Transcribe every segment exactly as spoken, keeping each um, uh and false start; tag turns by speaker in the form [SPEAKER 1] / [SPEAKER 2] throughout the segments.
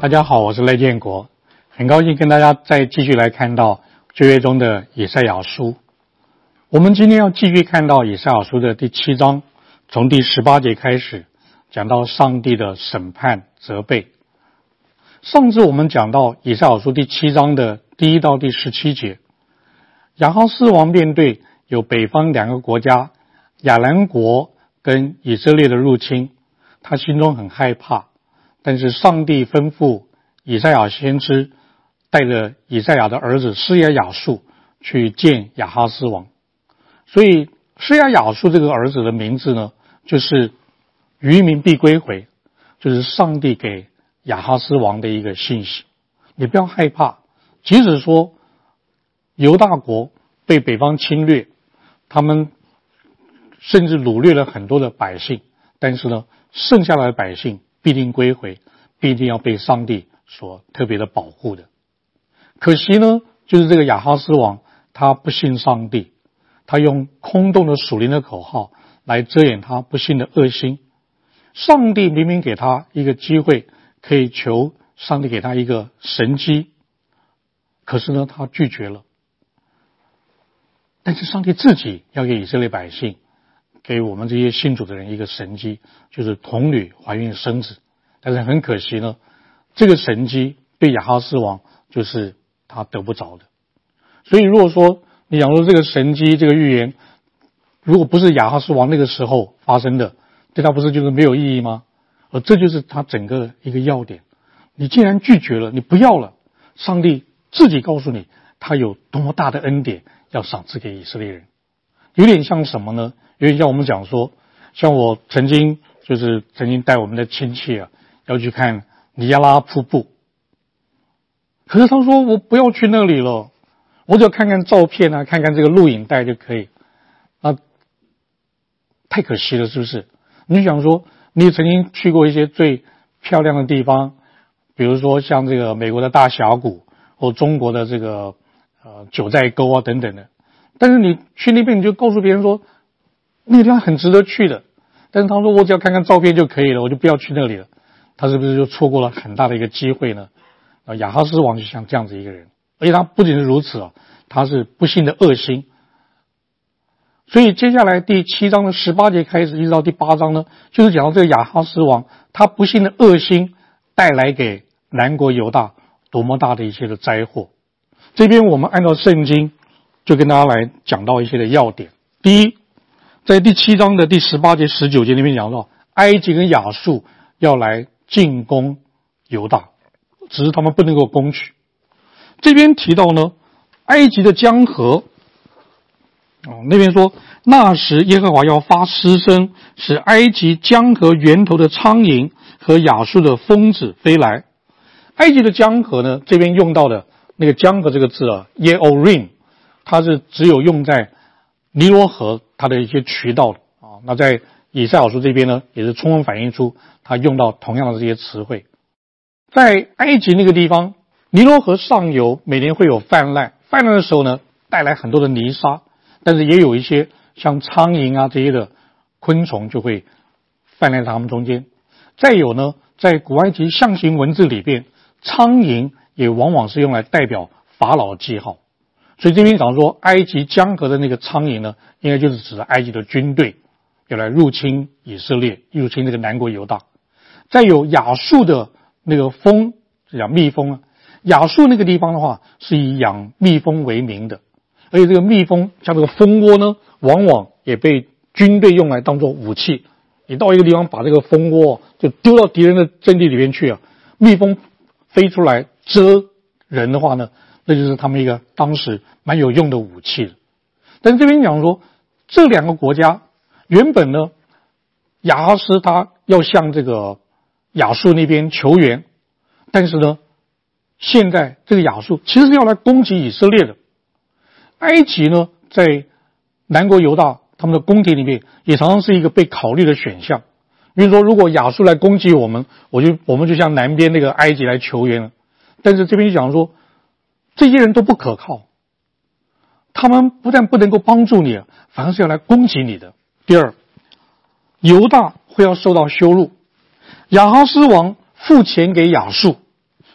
[SPEAKER 1] 大家好，我是赖建国，很高兴跟大家再继续来看到旧约中的以赛亚书。我们今天要继续看到以赛亚书的第七章，从第十八节开始讲到上帝的审判责备。上次我们讲到以赛亚书第七章的第一到第十七节，亚哈斯王面对有北方两个国家亚兰国跟以色列的入侵，他心中很害怕，但是上帝吩咐以赛亚先知带着以赛亚的儿子施亚雅述去见亚哈斯王。所以施亚雅述这个儿子的名字呢，就是余民必归回，就是上帝给亚哈斯王的一个信息。你不要害怕，即使说犹大国被北方侵略，他们甚至掳掠了很多的百姓，但是呢，剩下来的百姓必定归回，必定要被上帝所特别的保护的。可惜呢，就是这个亚哈斯王他不信上帝，他用空洞的属灵的口号来遮掩他不信的恶心。上帝明明给他一个机会，可以求上帝给他一个神迹，可是呢，他拒绝了。但是上帝自己要给以色列百姓，给我们这些信主的人一个神迹，就是童女怀孕生子。但是很可惜呢，这个神迹对亚哈斯王就是他得不着的。所以如果说你讲说这个神迹这个预言如果不是亚哈斯王那个时候发生的，对他不是就是没有意义吗？而这就是他整个一个要点。你既然拒绝了，你不要了，上帝自己告诉你他有多么大的恩典要赏赐给以色列人。有点像什么呢？有点像我们讲说，像我曾经就是曾经带我们的亲戚啊要去看尼亚拉瀑布，可是他说我不要去那里了，我只要看看照片啊，看看这个录影带就可以。那太可惜了，是不是？你就想说你曾经去过一些最漂亮的地方，比如说像这个美国的大峡谷或中国的这个呃九寨沟啊等等的，但是你去那边你就告诉别人说那个地方很值得去的，但是他说我只要看看照片就可以了，我就不要去那里了，他是不是就错过了很大的一个机会呢？啊，亚哈斯王就像这样子一个人，而且他不仅是如此啊，他是不幸的恶心。所以接下来第七章的十八节开始一直到第八章呢，就是讲到这个亚哈斯王他不幸的恶心带来给南国犹大多么大的一些的灾祸。这边我们按照圣经就跟大家来讲到一些的要点。第一，在第七章的第十八节十九节里面讲到埃及跟亚述要来进攻犹大，只是他们不能够攻取。这边提到呢，埃及的江河哦，那边说那时耶和华要发嘶声，使埃及江河源头的苍蝇和亚述的蜂子飞来。埃及的江河呢，这边用到的那个江河这个字啊 Yeorim， 它是只有用在尼罗河它的一些渠道啊。那在以赛亚书这边呢，也是充分反映出它用到同样的这些词汇。在埃及那个地方，尼罗河上游每年会有泛滥，泛滥的时候呢，带来很多的泥沙，但是也有一些像苍蝇啊这些的昆虫就会泛滥在它们中间。再有呢，在古埃及象形文字里边，苍蝇也往往是用来代表法老的记号，所以这边讲说埃及江河的那个苍蝇呢，应该就是指的埃及的军队要来入侵以色列，入侵这个南国犹大。再有亚述的那个蜂，讲蜜蜂啊，亚述那个地方的话是以养蜜蜂为名的，而且这个蜜蜂像这个蜂窝呢，往往也被军队用来当作武器。你到一个地方把这个蜂窝就丢到敌人的阵地里面去啊，蜜蜂飞出来蛰人的话呢，那就是他们一个当时蛮有用的武器的。但是这边讲说这两个国家原本呢，亚哈斯他要向这个亚述那边求援，但是呢，现在这个亚述其实是要来攻击以色列的。埃及呢，在南国犹大他们的宫廷里面也常常是一个被考虑的选项。比如说如果亚述来攻击我们，我就我们就向南边那个埃及来求援了。但是这边就讲说这些人都不可靠，他们不但不能够帮助你，反而是要来攻击你的。第二，犹大会要受到羞辱，亚哈斯王付钱给亚述，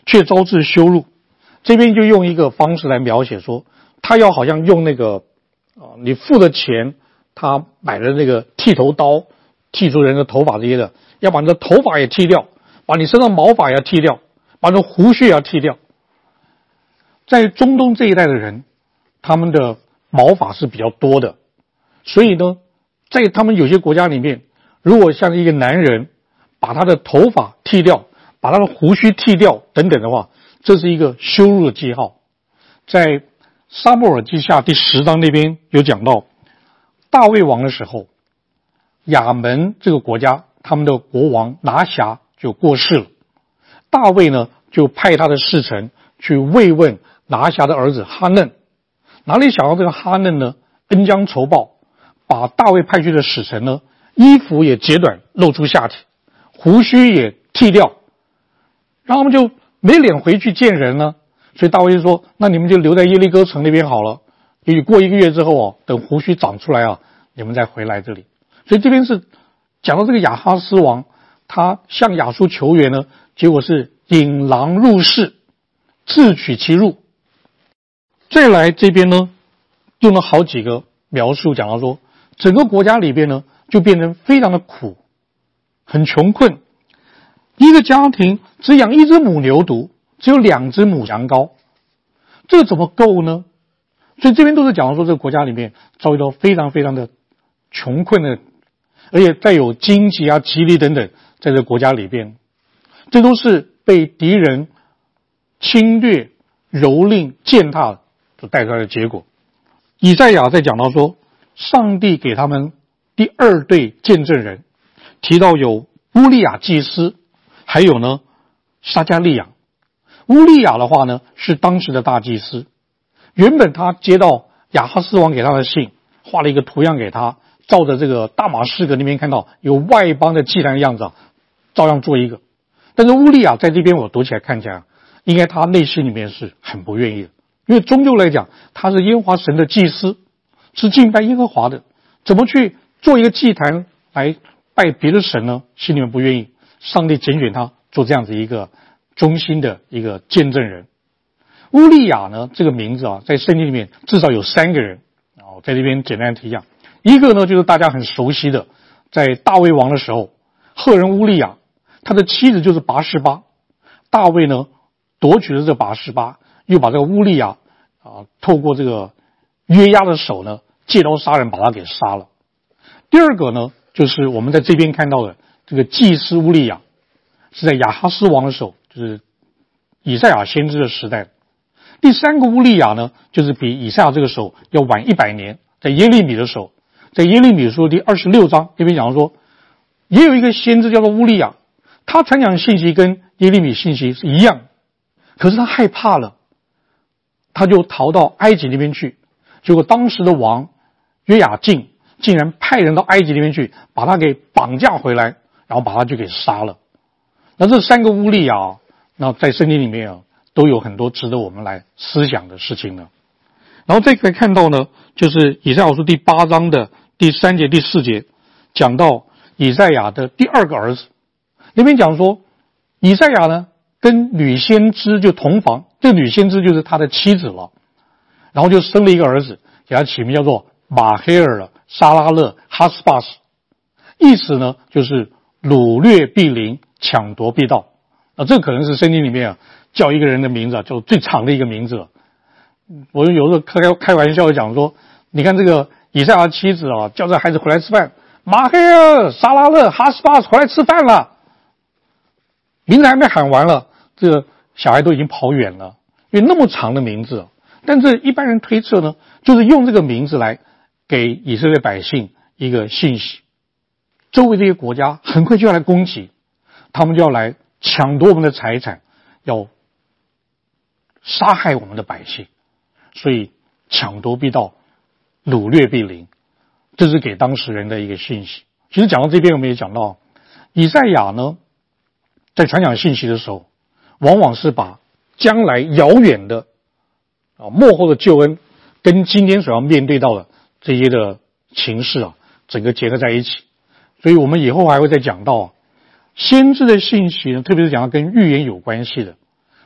[SPEAKER 1] 却招致羞辱。这边就用一个方式来描写说，他要好像用那个啊，你付的钱，他买了那个剃头刀，剃出人的头发这些的，要把你的头发也剃掉，把你身上毛发也要剃掉，把你的胡须也要剃掉。在中东这一带的人，他们的毛发是比较多的，所以呢，在他们有些国家里面，如果像一个男人把他的头发剃掉，把他的胡须剃掉等等的话，这是一个羞辱的记号。在撒母耳记下第十章那边有讲到，大卫王的时候，亚门这个国家他们的国王拿辖就过世了，大卫呢就派他的侍臣去慰问拿辖的儿子哈嫩。哪里想到这个哈嫩呢，恩将仇报，把大卫派去的使臣呢，衣服也截短露出下体，胡须也剃掉，让他们就没脸回去见人呢。所以大卫就说，那你们就留在耶利哥城那边好了，也许过一个月之后哦，等胡须长出来啊，你们再回来这里。所以这边是讲到这个亚哈斯王，他向亚述求援呢，结果是引狼入室，自取其辱。再来这边呢，用了好几个描述，讲到说整个国家里边呢就变成非常的苦，很穷困，一个家庭只养一只母牛犊，只有两只母羊羔，这怎么够呢？所以这边都是讲到说这个国家里面遭遇到非常非常的穷困的，而且再有荆棘啊、蒺藜等等在这个国家里边，这都是被敌人侵略、蹂躏、践踏所带出来的结果。以赛亚在讲到说，上帝给他们第二对见证人，提到有乌利亚祭司，还有呢撒迦利亚。乌利亚的话呢是当时的大祭司，原本他接到亚哈斯王给他的信，画了一个图样给他，照着这个大马士革那边看到有外邦的祭坛的样子，照样做一个。但是乌利亚在这边我读起来看起来，应该他内心里面是很不愿意的，因为终究来讲他是耶和华神的祭司，是敬拜耶和华的，怎么去做一个祭坛来拜别的神呢？心里面不愿意。上帝拣选他做这样子一个忠心的一个见证人。乌利亚呢这个名字啊，在圣经里面至少有三个人，哦，在这边简单提一下。一个呢就是大家很熟悉的，在大卫王的时候，赫人乌利亚，他的妻子就是拔示巴，大卫呢夺取了这个拔示巴，又把这个乌利亚啊透过这个约押的手呢借刀杀人，把他给杀了。第二个呢就是我们在这边看到的这个祭司乌利亚，是在亚哈斯王的时候，就是以赛亚先知的时代。第三个乌利亚呢，就是比以赛亚这个时候要晚一百年，在耶利米的时候，在耶利米书第二十六章这边讲说，也有一个先知叫做乌利亚，他传讲信息跟耶利米信息是一样，可是他害怕了，他就逃到埃及那边去。结果当时的王约雅敬竟然派人到埃及那边去，把他给绑架回来，然后把他就给杀了。那这三个乌利亚啊，那在圣经里面啊，都有很多值得我们来思想的事情呢。然后再可以看到呢，就是以赛亚书第八章的第三节、第四节，讲到以赛亚的第二个儿子。那边讲说，以赛亚呢跟女先知就同房，这个女先知就是他的妻子了，然后就生了一个儿子，给他起名叫做马黑尔沙拉勒哈斯巴斯，意思呢就是掳掠必临，抢夺必到。啊，这可能是圣经里面啊叫一个人的名字啊，叫最长的一个名字了。我有时候开开玩笑讲说，你看这个以赛亚妻子啊，叫这孩子回来吃饭，马黑尔沙拉勒哈斯巴斯回来吃饭了，名字还没喊完了，这个小孩都已经跑远了，因为那么长的名字。但这一般人推测呢，就是用这个名字来给以色列百姓一个信息，周围这些国家很快就要来攻击，他们就要来抢夺我们的财产，要杀害我们的百姓，所以抢夺必到，掳掠必临，这是给当时人的一个信息。其实讲到这边，我们也讲到以赛亚呢在传讲信息的时候，往往是把将来遥远的啊末后的救恩跟今天所要面对到的这些的情势啊，整个结合在一起。所以我们以后还会再讲到先知的信息呢，特别是讲到跟预言有关系的，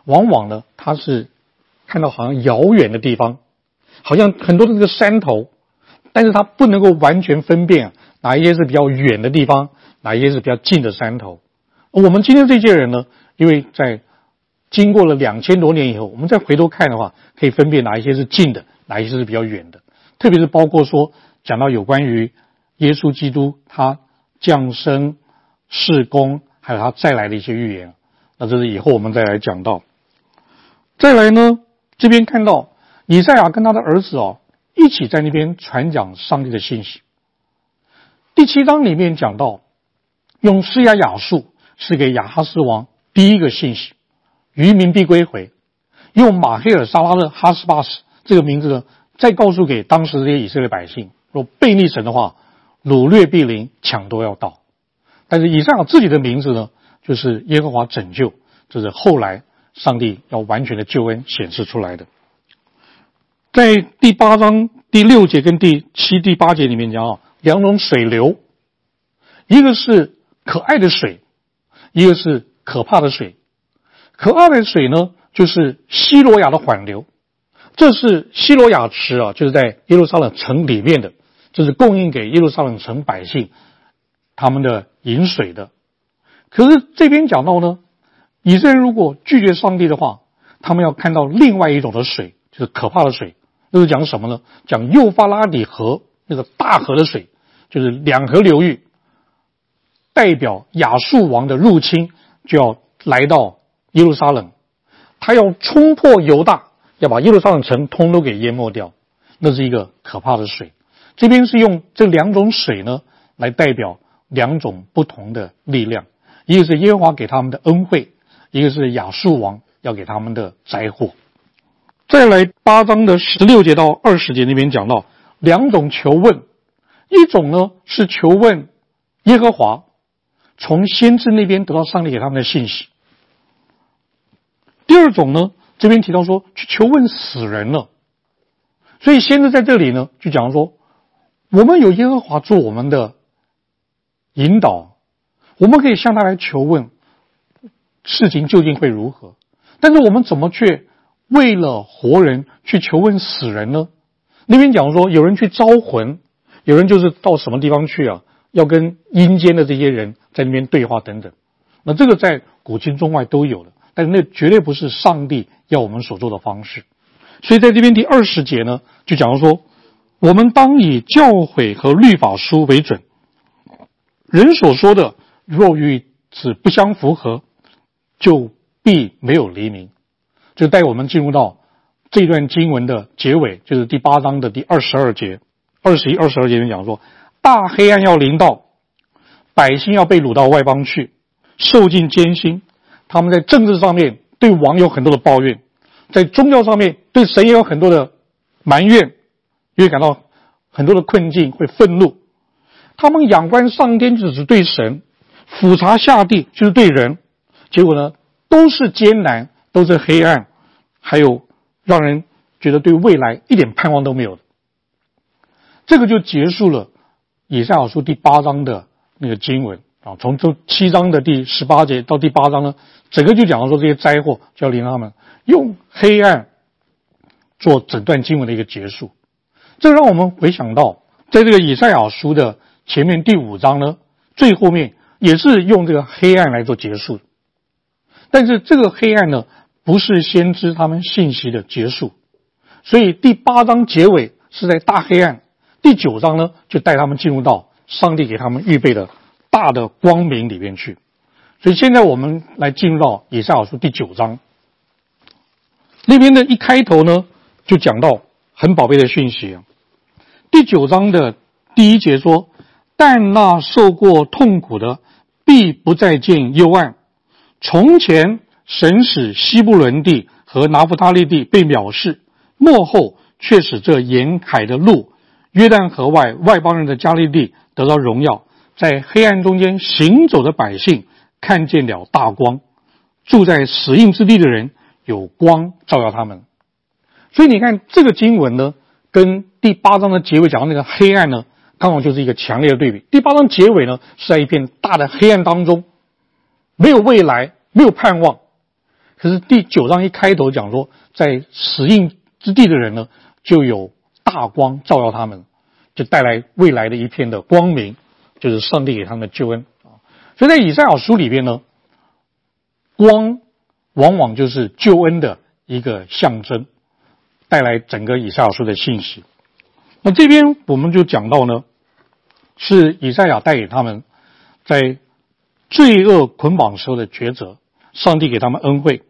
[SPEAKER 1] 往往呢他是看到好像遥远的地方，好像很多的这个山头，但是他不能够完全分辨、啊、哪一些是比较远的地方，哪一些是比较近的山头。我们今天这些人呢，因为在经过了两千多年以后，我们再回头看的话，可以分辨哪一些是近的，哪一些是比较远的。特别是包括说讲到有关于耶稣基督他降生、事工，还有他再来的一些预言，那这是以后我们再来讲到。再来呢，这边看到以赛亚跟他的儿子哦，一起在那边传讲上帝的信息。第七章里面讲到，用施亚雅述是给亚哈斯王第一个信息，余民必归回。用马黑尔沙拉的哈斯巴斯这个名字呢，再告诉给当时这些以色列百姓，若背逆神的话，掳掠必临，抢夺要到。但是以赛亚自己的名字呢，就是耶和华拯救，这是后来上帝要完全的救恩显示出来的。在第八章第六节跟第七、第八节里面讲啊，两种水流，一个是可爱的水，一个是可怕的水。可爱的水呢，就是西罗亚的缓流，这是西罗亚池啊，就是在耶路撒冷城里面的，这是供应给耶路撒冷城百姓他们的饮水的。可是这边讲到呢，以色列人如果拒绝上帝的话，他们要看到另外一种的水，就是可怕的水。这是讲什么呢？讲幼发拉底河那个大河的水，就是两河流域，代表亚述王的入侵就要来到耶路撒冷，他要冲破犹大，要把耶路撒冷城通都给淹没掉，那是一个可怕的水。这边是用这两种水呢来代表两种不同的力量，一个是耶和华给他们的恩惠，一个是亚述王要给他们的灾祸。再来八章的十六节到二十节那边讲到两种求问，一种呢是求问耶和华，从先知那边得到上帝给他们的信息。第二种呢，这边提到说去求问死人了。所以先知在这里呢就讲说，我们有耶和华做我们的引导，我们可以向他来求问事情究竟会如何，但是我们怎么却为了活人去求问死人呢？那边讲说有人去招魂，有人就是到什么地方去啊，要跟阴间的这些人在那边对话等等。那这个在古今中外都有的，但是那绝对不是上帝要我们所做的方式。所以在这边第二十节呢，就讲说我们当以教诲和律法书为准，人所说的若与此不相符合，就必没有黎明。就带我们进入到这段经文的结尾，就是第八章的第二十二节、二十一、二十二节里面讲说，大黑暗要临到，百姓要被掳到外邦去，受尽艰辛。他们在政治上面对王有很多的抱怨，在宗教上面对神也有很多的埋怨，因为感到很多的困境，会愤怒。他们仰观上天只是对神，俯察下地就是对人，结果呢都是艰难，都是黑暗，还有让人觉得对未来一点盼望都没有的。这个就结束了以赛亚书第八章的那个经文啊，从这七章的第十八节到第八章呢，整个就讲到说这些灾祸就要临到他们，用黑暗做整段经文的一个结束。这个让我们回想到，在这个以赛亚书的前面第五章呢，最后面也是用这个黑暗来做结束。但是这个黑暗呢，不是先知他们信息的结束，所以第八章结尾是在大黑暗，第九章呢就带他们进入到上帝给他们预备的大的光明里面去。所以现在我们来进入到以赛亚书第九章，那边的一开头呢就讲到很宝贝的讯息啊。第九章的第一节说，但那受过痛苦的必不再见幽暗，从前神使西布伦地和拿弗他利地被藐视，末后却使这沿海的路，约旦河外外邦人的加利地得到荣耀，在黑暗中间行走的百姓看见了大光，住在死荫之地的人有光照耀他们。所以你看这个经文呢，跟第八章的结尾讲到那个黑暗呢，刚好就是一个强烈的对比。第八章结尾呢是在一片大的黑暗当中，没有未来，没有盼望。 可是第九章一开头讲说，在死荫之地的人呢，就有大光照耀他们，就带来未来的一片的光明，就是上帝给他们的救恩啊。所以在以赛亚书里边呢，光往往就是救恩的一个象征，带来整个以赛亚书的信息。那这边我们就讲到呢，是以赛亚带给他们在罪恶捆绑时候的抉择，上帝给他们恩惠。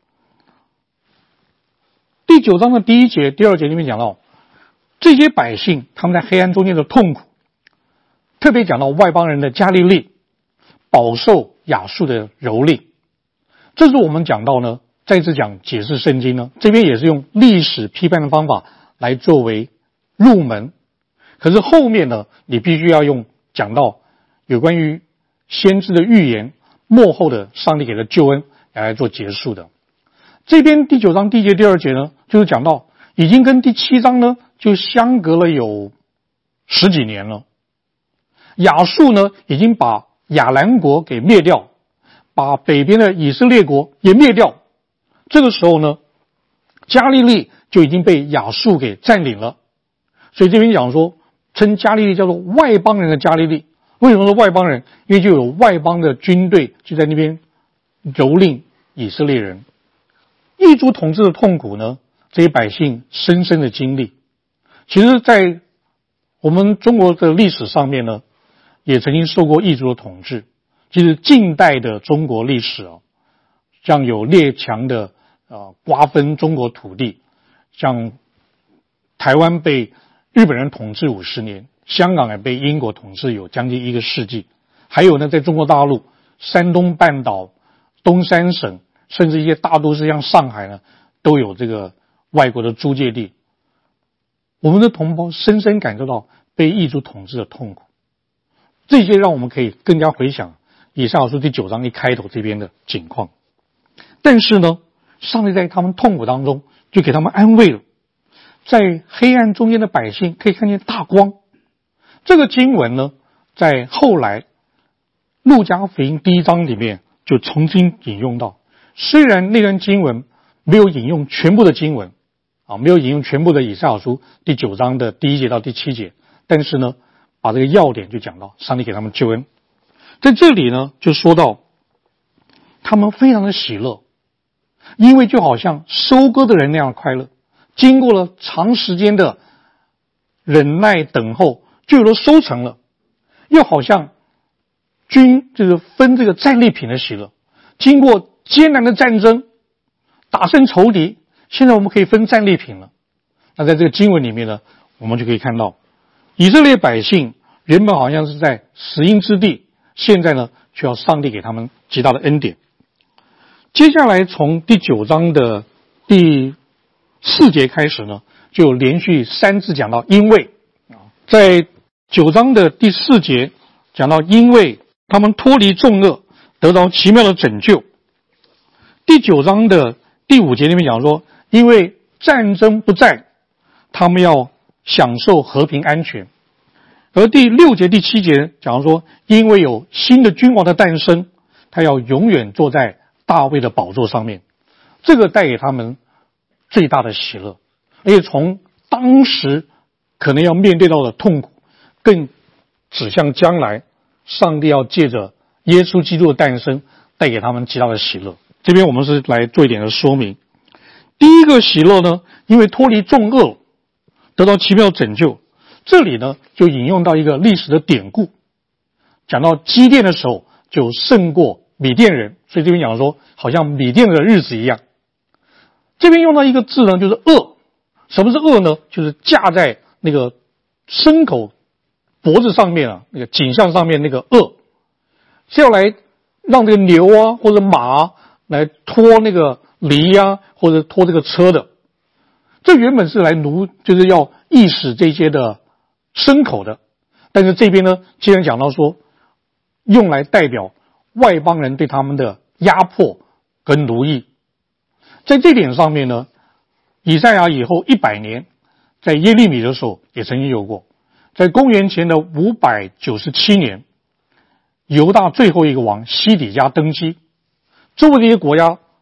[SPEAKER 1] 第九章的第一节、第二节里面讲到，这些百姓他们在黑暗中间的痛苦，特别讲到外邦人的加利利饱受亚述的蹂躏。这是我们讲到呢，再次讲解释圣经呢，这边也是用历史批判的方法来作为入门。可是后面呢，你必须要用讲到有关于先知的预言末后的上帝给的救恩来做结束的。这边第九章第一节第二节呢，就是讲到已经跟第七章呢就相隔了有十几年了。亚述呢已经把亚兰国给灭掉，把北边的以色列国也灭掉。这个时候呢，加利利就已经被亚述给占领了。所以这边讲说，称加利利叫做外邦人的加利利。为什么说外邦人？因为就有外邦的军队就在那边蹂躏以色列人。异族统治的痛苦呢，这些百姓深深的经历。其实在我们中国的历史上面呢，也曾经受过异族的统治。其实近代的中国历史啊，像有列强的呃瓜分中国土地，像台湾被日本人统治五十年，香港也被英国统治有将近一个世纪。还有呢，在中国大陆山东半岛、东三省，甚至一些大都市像上海呢，都有这个外国的租界地。我们的同胞深深感受到被异族统治的痛苦，这些让我们可以更加回想以赛亚书第九章一开头这边的景况。但是呢，上帝在他们痛苦当中就给他们安慰了，在黑暗中间的百姓可以看见大光。这个经文呢，在后来路加福音第一章里面就重新引用到，虽然那段经文没有引用全部的经文啊，没有引用全部的以赛亚书第九章的第一节到第七节，但是呢，把这个要点就讲到上帝给他们救恩。在这里呢，就说到他们非常的喜乐，因为就好像收割的人那样的快乐，经过了长时间的忍耐等候，就有了收成了。又好像军就是分这个战利品的喜乐，经过艰难的战争，打胜仇敌，现在我们可以分战利品了。那在这个经文里面呢，我们就可以看到，以色列百姓原本好像是在死荫之地，现在呢，却要上帝给他们极大的恩典。接下来从第九章的第四节开始呢，就连续三次讲到因为。在九章的第四节讲到因为他们脱离重恶，得到奇妙的拯救。第九章的第五节里面讲说，因为战争不在，他们要享受和平安全。而第六节第七节讲说，因为有新的君王的诞生，他要永远坐在大卫的宝座上面，这个带给他们最大的喜乐。而且从当时可能要面对到的痛苦，更指向将来上帝要借着耶稣基督的诞生带给他们极大的喜乐。这边我们是来做一点的说明。第一个喜乐呢，因为脱离重恶，得到奇妙拯救。这里呢，就引用到一个历史的典故，讲到基甸的时候就胜过米甸人，所以这边讲说好像米甸的日子一样。这边用到一个字呢，就是恶。什么是恶呢？就是架在那个牲口脖子上面啊，那个颈项上面那个恶，是要来让这个牛啊或者马啊来拖那个犁啊或者拖这个车的。这原本是来奴，就是要役使这些的牲口的，但是这边呢，既然讲到说用来代表外邦人对他们的压迫跟奴役。在这点上面呢，以赛亚以后一百年，在耶利米的时候也曾经有过。在公元前的五百九十七年，犹大最后一个王西底家登基，周围这些国家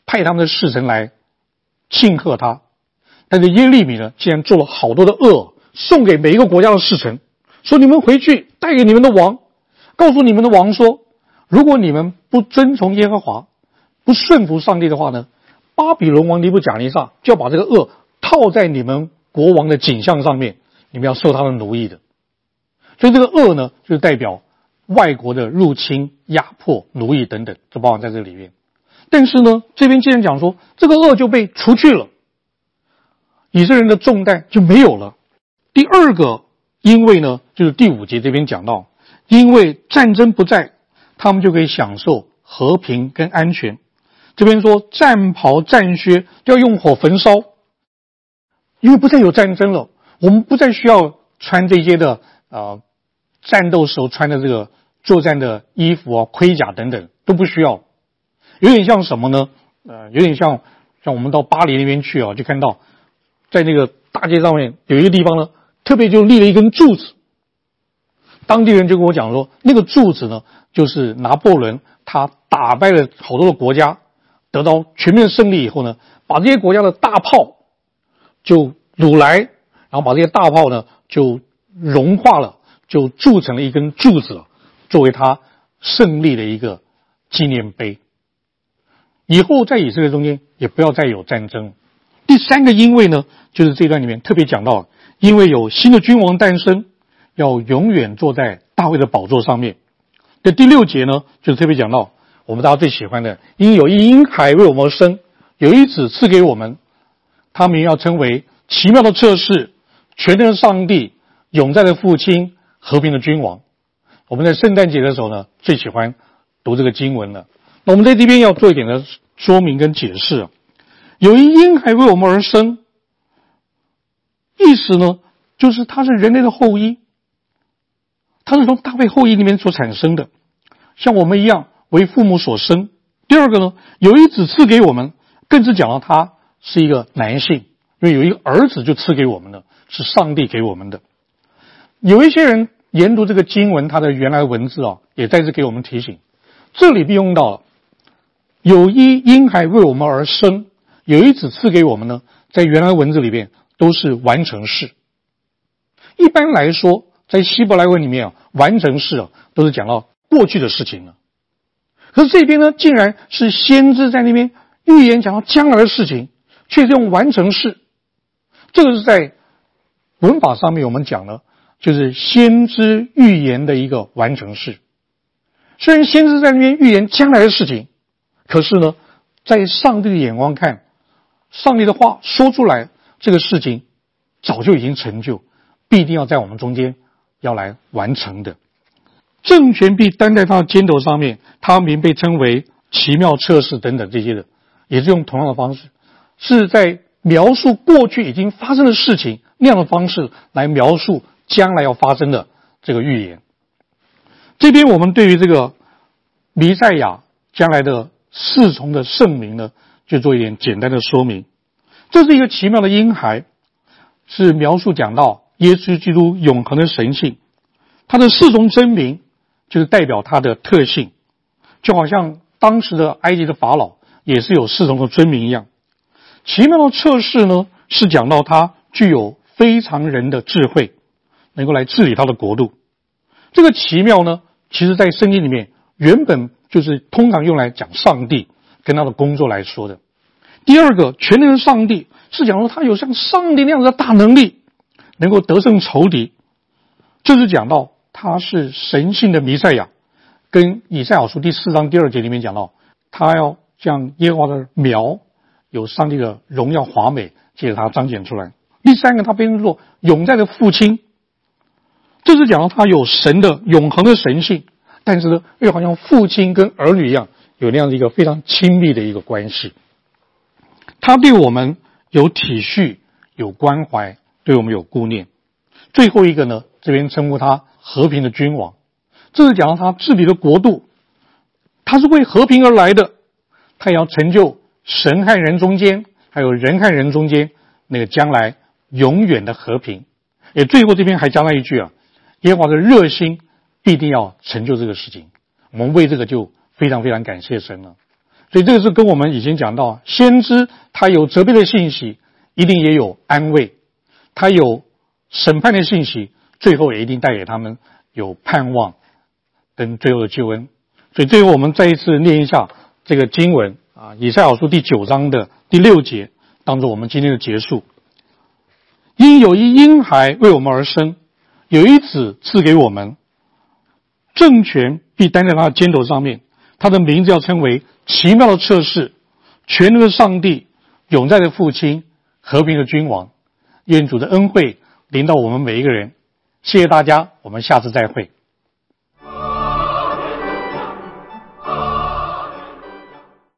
[SPEAKER 1] 派他们的使臣来庆贺他。但是耶利米呢，竟然做了好多的恶，送给每一个国家的使臣，说你们回去带给你们的王，告诉你们的王说，如果你们不遵从耶和华，不顺服上帝的话呢，巴比伦王尼布甲尼撒就要把这个恶套在你们国王的颈项上面，你们要受他的奴役的。所以这个恶呢，就代表外国的入侵、压迫、奴役等等，就包含在这里面。但是呢，这边既然讲说这个恶就被除去了，以色列人的重担就没有了。第二个因为呢，就是第五节这边讲到，因为战争不在，他们就可以享受和平跟安全。这边说战袍战靴要用火焚烧，因为不再有战争了，我们不再需要穿这些的呃战斗时候穿的这个作战的衣服啊、盔甲等等都不需要。有点像什么呢？呃，有点像像我们到巴黎那边去啊，就看到在那个大街上面有一个地方呢，特别就立了一根柱子。当地人就跟我讲说，那个柱子呢，就是拿破仑他打败了好多的国家，得到全面胜利以后呢，把这些国家的大炮就掳来，然后把这些大炮呢就融化了，就铸成了一根柱子，作为他胜利的一个纪念碑。以后在以色列中间也不要再有战争。第三个因为呢，就是这段里面特别讲到，因为有新的君王诞生，要永远坐在大卫的宝座上面。这第六节呢，就是特别讲到我们大家最喜欢的，因有一婴孩为我们而生，有一子赐给我们，他名要称为奇妙的策士，全能的上帝，永在的父亲，和平的君王。我们在圣诞节的时候呢，最喜欢读这个经文了。那我们在这边要做一点的说明跟解释。有一婴孩为我们而生，意思呢，就是他是人类的后裔，他是从大卫后裔里面所产生的，像我们一样为父母所生。第二个呢，有一子赐给我们，更是讲到他是一个男性，因为有一个儿子就赐给我们了，是上帝给我们的。有一些人研读这个经文，它的原来文字啊，也再次给我们提醒，这里并用到有一婴孩为我们而生，有一子赐给我们呢，在原来文字里面都是完成式。一般来说，在希伯来文里面啊，完成式啊都是讲到过去的事情了。可是这边呢，竟然是先知在那边预言讲到将来的事情，却是用完成式。这个是在文法上面我们讲了，就是先知预言的一个完成式。虽然先知在那边预言将来的事情，可是呢，在上帝的眼光看，上帝的话说出来，这个事情早就已经成就，必定要在我们中间要来完成的。政权必担在他的肩头上面，他名被称为奇妙策士等等这些的，也是用同样的方式，是在描述过去已经发生的事情那样的方式来描述将来要发生的这个预言。这边我们对于这个弥赛亚将来的侍从的圣名呢，就做一点简单的说明。这是一个奇妙的婴孩，是描述讲到耶稣基督永恒的神性。他的侍从真名就是代表他的特性，就好像当时的埃及的法老也是有侍从的尊名一样。奇妙的策士呢，是讲到他具有非常人的智慧，能够来治理他的国度。这个奇妙呢，其实在圣经里面原本就是通常用来讲上帝跟他的工作来说的。第二个，全能的上帝是讲说他有像上帝那样的大能力，能够得胜仇敌。这是讲到他是神性的弥赛亚，跟以赛亚书第四章第二节里面讲到，他要像耶和华的苗，有上帝的荣耀华美借着他彰显出来。第三个，他被称作永在的父亲，这是讲到他有神的永恒的神性，但是呢，又好像父亲跟儿女一样，有那样的一个非常亲密的一个关系。他对我们有体恤，有关怀，对我们有顾念。最后一个呢，这边称呼他和平的君王，这是讲到他治理的国度，他是为和平而来的，他也要成就神和人中间，还有人和人中间那个将来永远的和平。也最后这边还加了一句啊，耶和华的热心必定要成就这个事情。我们为这个就非常非常感谢神了。 所以这个是跟我们以前讲到，先知他有责备的信息，一定也有安慰，他有审判的信息，最后也一定带给他们有盼望跟最后的救恩。所以最后我们再一次念一下这个经文啊，以赛亚书第九章的第六节，当作我们今天的结束。因有一婴孩为我们而生，有一子赐给我们，政权必担在他的肩头上面，他的名字要称为奇妙的策士，全能的上帝，永在的父亲，和平的君王。愿主的恩惠临到我们每一个人。谢谢大家，我们下次再会。